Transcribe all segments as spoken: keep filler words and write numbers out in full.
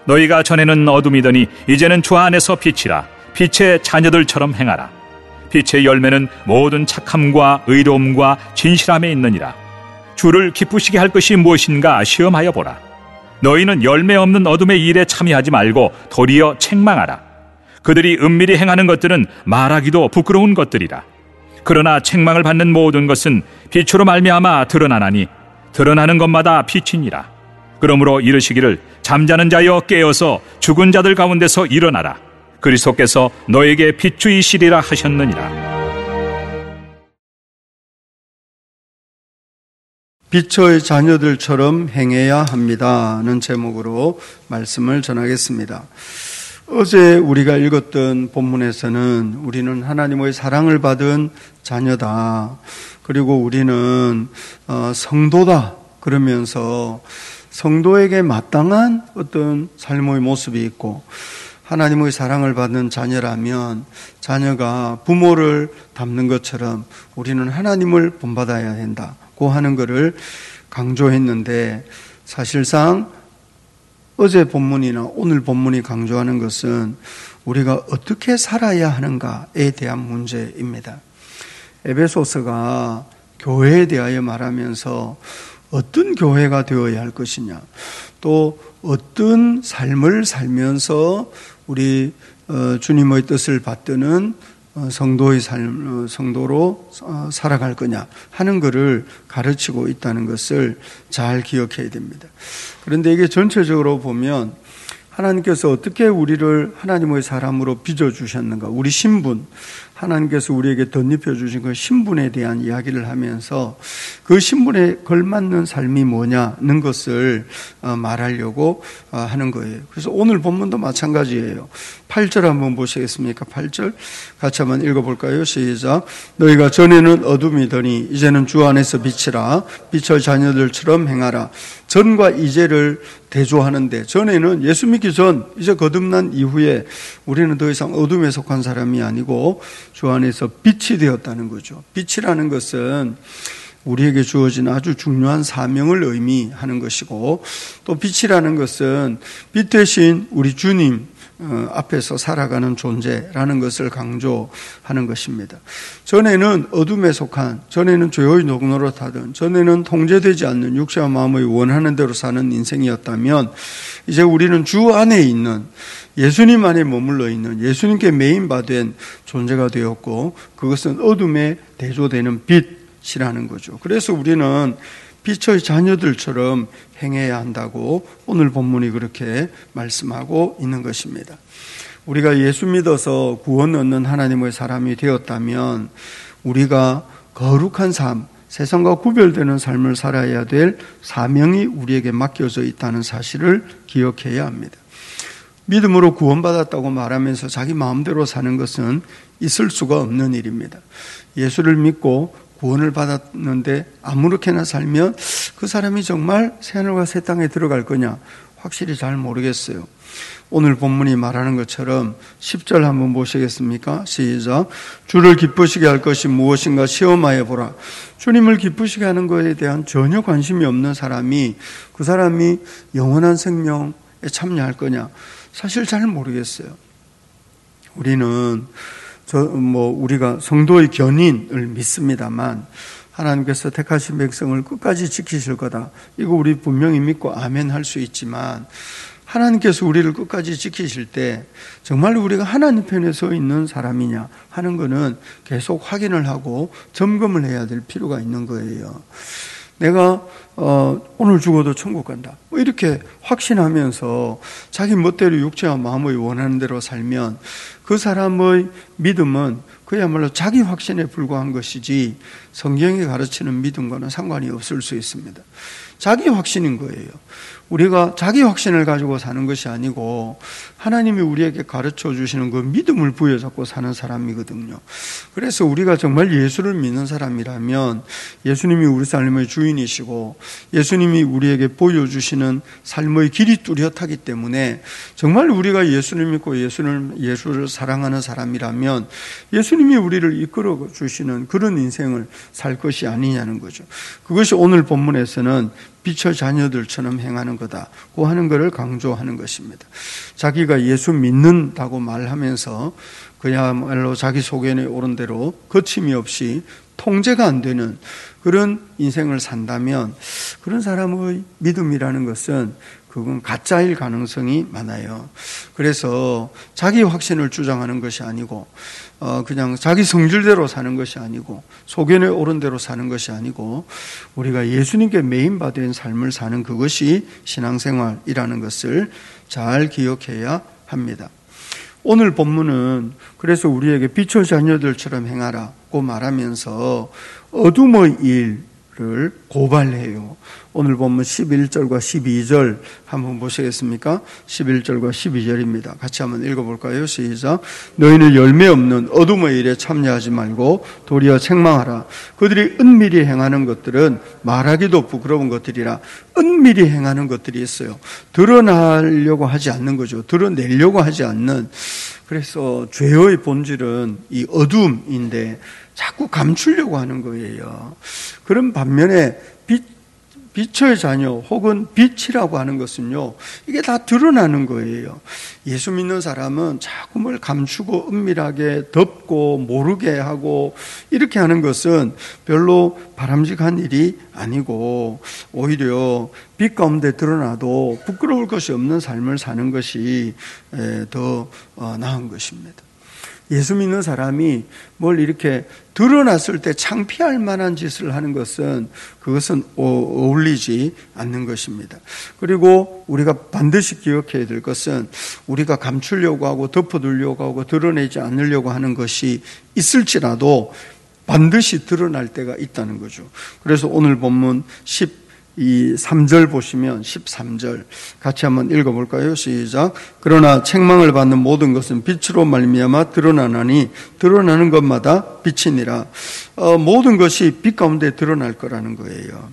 너희가 전에는 어둠이더니 이제는 주 안에서 빛이라. 빛의 자녀들처럼 행하라. 빛의 열매는 모든 착함과 의로움과 진실함에 있느니라. 주를 기쁘시게 할 것이 무엇인가 시험하여 보라. 너희는 열매 없는 어둠의 일에 참여하지 말고 도리어 책망하라. 그들이 은밀히 행하는 것들은 말하기도 부끄러운 것들이라. 그러나 책망을 받는 모든 것은 빛으로 말미암아 드러나나니 드러나는 것마다 빛이니라. 그러므로 이르시기를 잠자는 자여 깨어서 죽은 자들 가운데서 일어나라. 그리스도께서 너에게 빛주이시리라 하셨느니라. 빛의 자녀들처럼 행해야 합니다는 제목으로 말씀을 전하겠습니다. 어제 우리가 읽었던 본문에서는 우리는 하나님의 사랑을 받은 자녀다. 그리고 우리는 성도다. 그러면서 성도에게 마땅한 어떤 삶의 모습이 있고, 하나님의 사랑을 받는 자녀라면 자녀가 부모를 닮는 것처럼 우리는 하나님을 본받아야 된다고 하는 것을 강조했는데, 사실상 어제 본문이나 오늘 본문이 강조하는 것은 우리가 어떻게 살아야 하는가에 대한 문제입니다. 에베소서가 교회에 대하여 말하면서 어떤 교회가 되어야 할 것이냐, 또 어떤 삶을 살면서 우리 주님의 뜻을 받드는 성도의 삶, 성도로 살아갈 거냐 하는 것을 가르치고 있다는 것을 잘 기억해야 됩니다. 그런데 이게 전체적으로 보면 하나님께서 어떻게 우리를 하나님의 사람으로 빚어주셨는가, 우리 신분, 하나님께서 우리에게 덧입혀 주신 그 신분에 대한 이야기를 하면서 그 신분에 걸맞는 삶이 뭐냐는 것을 말하려고 하는 거예요. 그래서 오늘 본문도 마찬가지예요. 팔 절 한번 보시겠습니까? 팔 절 같이 한번 읽어볼까요? 시작. 너희가 전에는 어둠이더니 이제는 주 안에서 빛이라. 빛의 자녀들처럼 행하라. 전과 이제를 대조하는데, 전에는 예수 믿기 전, 이제 거듭난 이후에 우리는 더 이상 어둠에 속한 사람이 아니고 주 안에서 빛이 되었다는 거죠. 빛이라는 것은 우리에게 주어진 아주 중요한 사명을 의미하는 것이고, 또 빛이라는 것은 빛 대신 우리 주님 앞에서 살아가는 존재라는 것을 강조하는 것입니다. 전에는 어둠에 속한, 전에는 죄의 노릇하던, 전에는 통제되지 않는 육체와 마음의 원하는 대로 사는 인생이었다면, 이제 우리는 주 안에 있는, 예수님 안에 머물러 있는, 예수님께 메인바된 존재가 되었고, 그것은 어둠에 대조되는 빛이라는 거죠. 그래서 우리는 빛의 자녀들처럼 행해야 한다고 오늘 본문이 그렇게 말씀하고 있는 것입니다. 우리가 예수 믿어서 구원 얻는 하나님의 사람이 되었다면 우리가 거룩한 삶, 세상과 구별되는 삶을 살아야 될 사명이 우리에게 맡겨져 있다는 사실을 기억해야 합니다. 믿음으로 구원받았다고 말하면서 자기 마음대로 사는 것은 있을 수가 없는 일입니다. 예수를 믿고 구원을 받았는데 아무렇게나 살면 그 사람이 정말 새하늘과 새 땅에 들어갈 거냐 확실히 잘 모르겠어요. 오늘 본문이 말하는 것처럼 십 절 한번 보시겠습니까? 시작. 주를 기쁘시게 할 것이 무엇인가 시험하여 보라. 주님을 기쁘시게 하는 것에 대한 전혀 관심이 없는 사람이 그 사람이 영원한 생명에 참여할 거냐 사실 잘 모르겠어요. 우리는 저 뭐 우리가 성도의 견인을 믿습니다만 하나님께서 택하신 백성을 끝까지 지키실 거다. 이거 우리 분명히 믿고 아멘 할 수 있지만 하나님께서 우리를 끝까지 지키실 때 정말 우리가 하나님 편에 서 있는 사람이냐 하는 거는 계속 확인을 하고 점검을 해야 될 필요가 있는 거예요. 내가 어, 오늘 죽어도 천국 간다 뭐 이렇게 확신하면서 자기 멋대로 육체와 마음의 원하는 대로 살면 그 사람의 믿음은 그야말로 자기 확신에 불과한 것이지 성경이 가르치는 믿음과는 상관이 없을 수 있습니다. 자기 확신인 거예요. 우리가 자기 확신을 가지고 사는 것이 아니고 하나님이 우리에게 가르쳐 주시는 그 믿음을 부여잡고 사는 사람이거든요. 그래서 우리가 정말 예수를 믿는 사람이라면 예수님이 우리 삶의 주인이시고 예수님이 우리에게 보여주시는 삶의 길이 뚜렷하기 때문에 정말 우리가 예수를 믿고 예수를, 예수를 사랑하는 사람이라면 예수님이 우리를 이끌어 주시는 그런 인생을 살 것이 아니냐는 거죠. 그것이 오늘 본문에서는 빛의 자녀들처럼 행하는 거다고 하는 것을 강조하는 것입니다. 자기가 예수 믿는다고 말하면서 그야말로 자기 소견에 오른 대로 거침이 없이 통제가 안 되는 그런 인생을 산다면 그런 사람의 믿음이라는 것은 그건 가짜일 가능성이 많아요. 그래서 자기 확신을 주장하는 것이 아니고 어 그냥 자기 성질대로 사는 것이 아니고 소견에 오른 대로 사는 것이 아니고 우리가 예수님께 매인받은 삶을 사는 그것이 신앙생활이라는 것을 잘 기억해야 합니다. 오늘 본문은 그래서 우리에게 빛의 자녀들처럼 행하라고 말하면서 어둠의 일을 고발해요. 오늘 본문 십일 절과 십이 절 한번 보시겠습니까? 십일 절과 십이 절입니다. 같이 한번 읽어볼까요? 시작. 너희는 열매 없는 어둠의 일에 참여하지 말고 도리어 책망하라. 그들이 은밀히 행하는 것들은 말하기도 부끄러운 것들이라. 은밀히 행하는 것들이 있어요. 드러나려고 하지 않는 거죠. 드러내려고 하지 않는. 그래서 죄의 본질은 이 어둠인데 자꾸 감추려고 하는 거예요. 그런 반면에 빛, 빛의 자녀 혹은 빛이라고 하는 것은요, 이게 다 드러나는 거예요. 예수 믿는 사람은 자꾸 뭘 감추고 은밀하게 덮고 모르게 하고 이렇게 하는 것은 별로 바람직한 일이 아니고 오히려 빛 가운데 드러나도 부끄러울 것이 없는 삶을 사는 것이 더 나은 것입니다. 예수 믿는 사람이 뭘 이렇게 드러났을 때 창피할 만한 짓을 하는 것은 그것은 어울리지 않는 것입니다. 그리고 우리가 반드시 기억해야 될 것은 우리가 감추려고 하고 덮어두려고 하고 드러내지 않으려고 하는 것이 있을지라도 반드시 드러날 때가 있다는 거죠. 그래서 오늘 본문 십삼 절 보시면 십삼 절 같이 한번 읽어볼까요? 시작. 그러나 책망을 받는 모든 것은 빛으로 말미암아 드러나나니 드러나는 것마다 빛이니라. 어, 모든 것이 빛 가운데 드러날 거라는 거예요.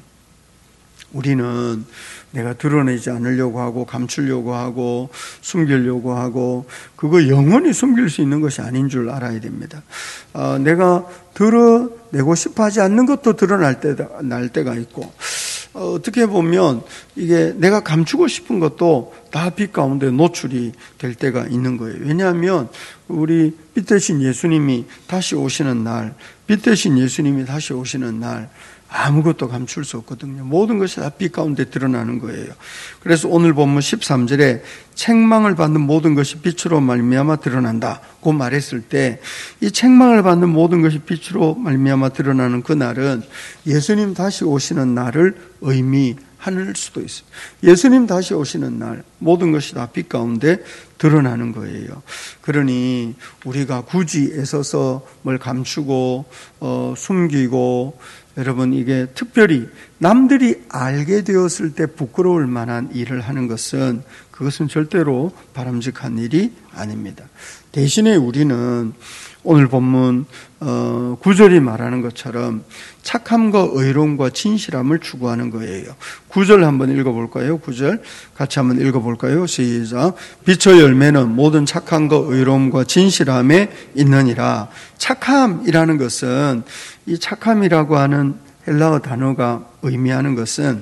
우리는 내가 드러내지 않으려고 하고 감추려고 하고 숨기려고 하고 그거 영원히 숨길 수 있는 것이 아닌 줄 알아야 됩니다. 어, 내가 드러내고 싶어 하지 않는 것도 드러날 때가, 날 때가 있고 어, 어떻게 보면 이게 내가 감추고 싶은 것도 다 빛 가운데 노출이 될 때가 있는 거예요. 왜냐하면 우리 빛 대신 예수님이 다시 오시는 날, 빛 대신 예수님이 다시 오시는 날 아무것도 감출 수 없거든요. 모든 것이 다 빛 가운데 드러나는 거예요. 그래서 오늘 본문 십삼 절에 책망을 받는 모든 것이 빛으로 말미암아 드러난다고 말했을 때 이 책망을 받는 모든 것이 빛으로 말미암아 드러나는 그날은 예수님 다시 오시는 날을 의미할 수도 있어요. 예수님 다시 오시는 날 모든 것이 다 빛 가운데 드러나는 거예요. 그러니 우리가 굳이 애써서 뭘 감추고 어, 숨기고 여러분 이게 특별히 남들이 알게 되었을 때 부끄러울 만한 일을 하는 것은 그것은 절대로 바람직한 일이 아닙니다. 대신에 우리는 오늘 본문 구 절이 말하는 것처럼 착함과 의로움과 진실함을 추구하는 거예요. 구 절 한번 읽어볼까요? 구 절 같이 한번 읽어볼까요? 시작. 빛의 열매는 모든 착함과 의로움과 진실함에 있느니라. 착함이라는 것은 이 착함이라고 하는 헬라어 단어가 의미하는 것은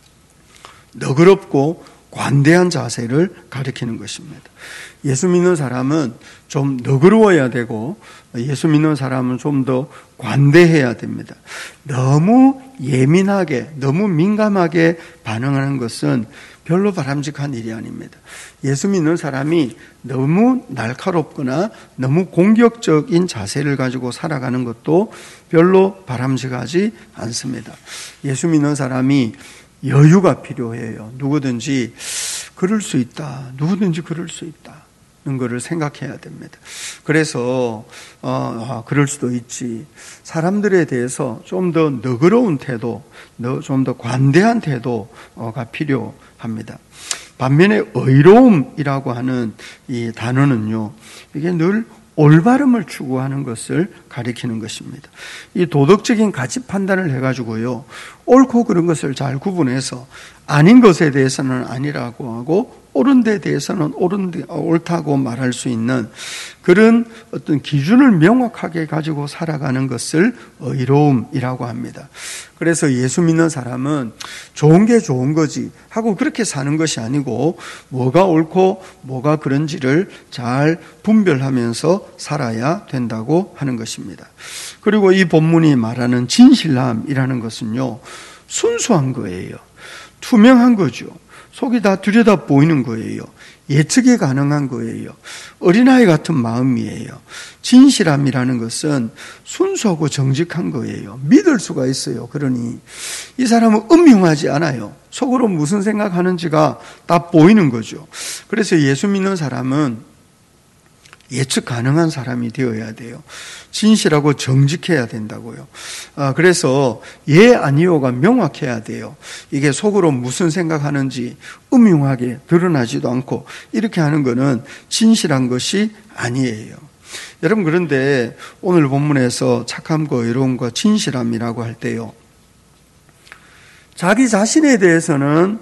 너그럽고 관대한 자세를 가리키는 것입니다. 예수 믿는 사람은 좀 너그러워야 되고 예수 믿는 사람은 좀 더 관대해야 됩니다. 너무 예민하게 너무 민감하게 반응하는 것은 별로 바람직한 일이 아닙니다. 예수 믿는 사람이 너무 날카롭거나 너무 공격적인 자세를 가지고 살아가는 것도 별로 바람직하지 않습니다. 예수 믿는 사람이 여유가 필요해요. 누구든지 그럴 수 있다. 누구든지 그럴 수 있다. 는 것을 생각해야 됩니다. 그래서 어, 아, 그럴 수도 있지. 사람들에 대해서 좀 더 너그러운 태도, 좀 더 관대한 태도가 필요합니다. 반면에 의로움이라고 하는 이 단어는요, 이게 늘 올바름을 추구하는 것을 가리키는 것입니다. 이 도덕적인 가치 판단을 해가지고요, 옳고 그른 것을 잘 구분해서 아닌 것에 대해서는 아니라고 하고 옳은 데 대해서는 옳은 데, 옳다고 말할 수 있는 그런 어떤 기준을 명확하게 가지고 살아가는 것을 의로움이라고 합니다. 그래서 예수 믿는 사람은 좋은 게 좋은 거지 하고 그렇게 사는 것이 아니고 뭐가 옳고 뭐가 그런지를 잘 분별하면서 살아야 된다고 하는 것입니다. 그리고 이 본문이 말하는 진실함이라는 것은요, 순수한 거예요. 투명한 거죠. 속이 다 들여다 보이는 거예요. 예측이 가능한 거예요. 어린아이 같은 마음이에요. 진실함이라는 것은 순수하고 정직한 거예요. 믿을 수가 있어요. 그러니 이 사람은 음흉하지 않아요. 속으로 무슨 생각하는지가 다 보이는 거죠. 그래서 예수 믿는 사람은 예측 가능한 사람이 되어야 돼요. 진실하고 정직해야 된다고요. 아, 그래서 예 아니요가 명확해야 돼요. 이게 속으로 무슨 생각하는지 음흉하게 드러나지도 않고 이렇게 하는 거는 진실한 것이 아니에요. 여러분, 그런데 오늘 본문에서 착함과 의로움과 진실함이라고 할 때요, 자기 자신에 대해서는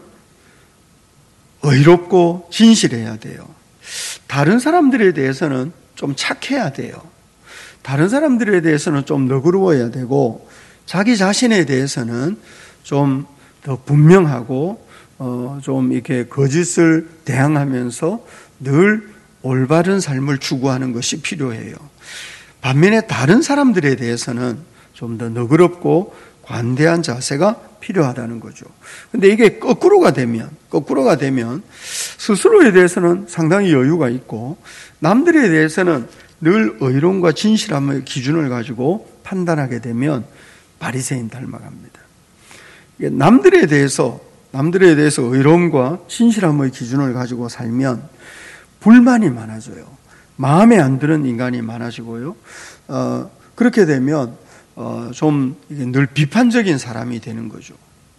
의롭고 진실해야 돼요. 다른 사람들에 대해서는 좀 착해야 돼요. 다른 사람들에 대해서는 좀 너그러워야 되고, 자기 자신에 대해서는 좀 더 분명하고, 어, 좀 이렇게 거짓을 대항하면서 늘 올바른 삶을 추구하는 것이 필요해요. 반면에 다른 사람들에 대해서는 좀 더 너그럽고 관대한 자세가 필요하다는 거죠. 근데 이게 거꾸로가 되면, 거꾸로가 되면 스스로에 대해서는 상당히 여유가 있고 남들에 대해서는 늘 의로움과 진실함의 기준을 가지고 판단하게 되면 바리새인 닮아갑니다. 남들에 대해서, 남들에 대해서 의로움과 진실함의 기준을 가지고 살면 불만이 많아져요. 마음에 안 드는 인간이 많아지고요. 어, 그렇게 되면 어, 좀 늘 비판적인 사람이 되는 거죠.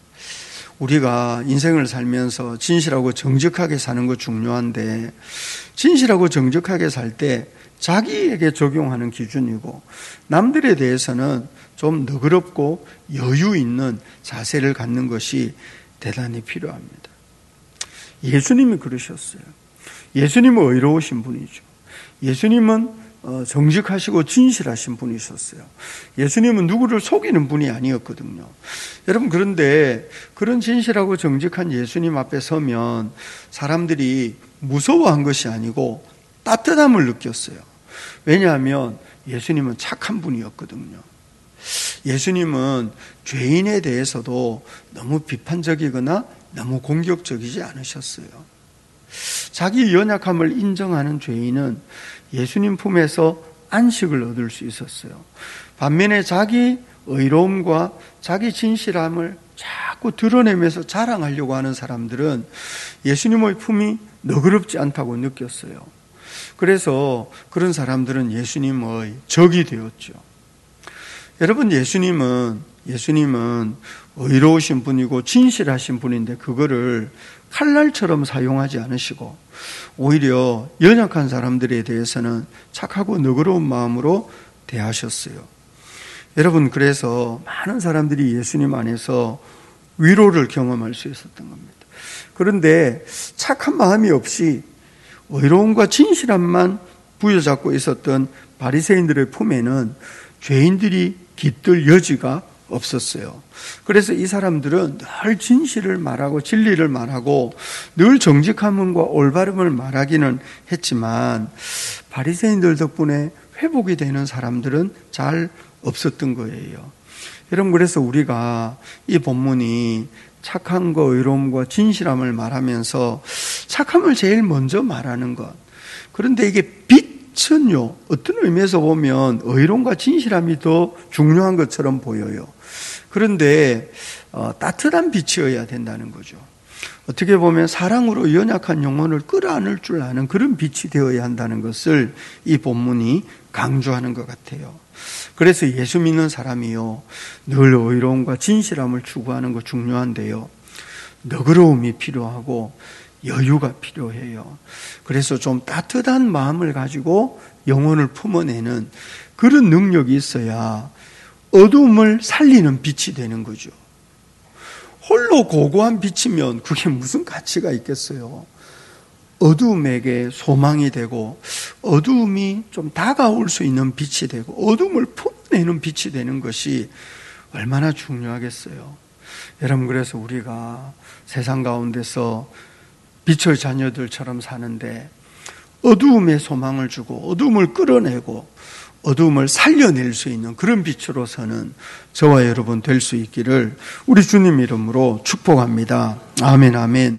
우리가 인생을 살면서 진실하고 정직하게 사는 거 중요한데, 진실하고 정직하게 살 때 자기에게 적용하는 기준이고 남들에 대해서는 좀 너그럽고 여유 있는 자세를 갖는 것이 대단히 필요합니다. 예수님이 그러셨어요. 예수님은 의로우신 분이죠. 예수님은 정직하시고 진실하신 분이셨어요. 예수님은 누구를 속이는 분이 아니었거든요. 여러분, 그런데 그런 진실하고 정직한 예수님 앞에 서면 사람들이 무서워한 것이 아니고 따뜻함을 느꼈어요. 왜냐하면 예수님은 착한 분이었거든요. 예수님은 죄인에 대해서도 너무 비판적이거나 너무 공격적이지 않으셨어요. 자기 연약함을 인정하는 죄인은 예수님 품에서 안식을 얻을 수 있었어요. 반면에 자기 의로움과 자기 진실함을 자꾸 드러내면서 자랑하려고 하는 사람들은 예수님의 품이 너그럽지 않다고 느꼈어요. 그래서 그런 사람들은 예수님의 적이 되었죠. 여러분, 예수님은 예수님은 의로우신 분이고 진실하신 분인데 그거를 칼날처럼 사용하지 않으시고 오히려 연약한 사람들에 대해서는 착하고 너그러운 마음으로 대하셨어요. 여러분, 그래서 많은 사람들이 예수님 안에서 위로를 경험할 수 있었던 겁니다. 그런데 착한 마음이 없이 의로움과 진실함만 부여잡고 있었던 바리새인들의 품에는 죄인들이 깃들 여지가 없었어요. 그래서 이 사람들은 늘 진실을 말하고 진리를 말하고 늘 정직함과 올바름을 말하기는 했지만 바리새인들 덕분에 회복이 되는 사람들은 잘 없었던 거예요. 여러분, 그래서 우리가 이 본문이 착함과 의로움과 진실함을 말하면서 착함을 제일 먼저 말하는 것. 그런데 이게 빛은요, 어떤 의미에서 보면 의로움과 진실함이 더 중요한 것처럼 보여요. 그런데 어, 따뜻한 빛이어야 된다는 거죠. 어떻게 보면 사랑으로 연약한 영혼을 끌어안을 줄 아는 그런 빛이 되어야 한다는 것을 이 본문이 강조하는 것 같아요. 그래서 예수 믿는 사람이요, 늘 의로움과 진실함을 추구하는 거 중요한데요, 너그러움이 필요하고 여유가 필요해요. 그래서 좀 따뜻한 마음을 가지고 영혼을 품어내는 그런 능력이 있어야 어둠을 살리는 빛이 되는 거죠. 홀로 고고한 빛이면 그게 무슨 가치가 있겠어요. 어둠에게 소망이 되고 어둠이 좀 다가올 수 있는 빛이 되고 어둠을 품어내는 빛이 되는 것이 얼마나 중요하겠어요. 여러분, 그래서 우리가 세상 가운데서 빛의 자녀들처럼 사는데 어두움에 소망을 주고 어두움을 끌어내고 어두움을 살려낼 수 있는 그런 빛으로서는 저와 여러분 될 수 있기를 우리 주님 이름으로 축복합니다. 아멘, 아멘.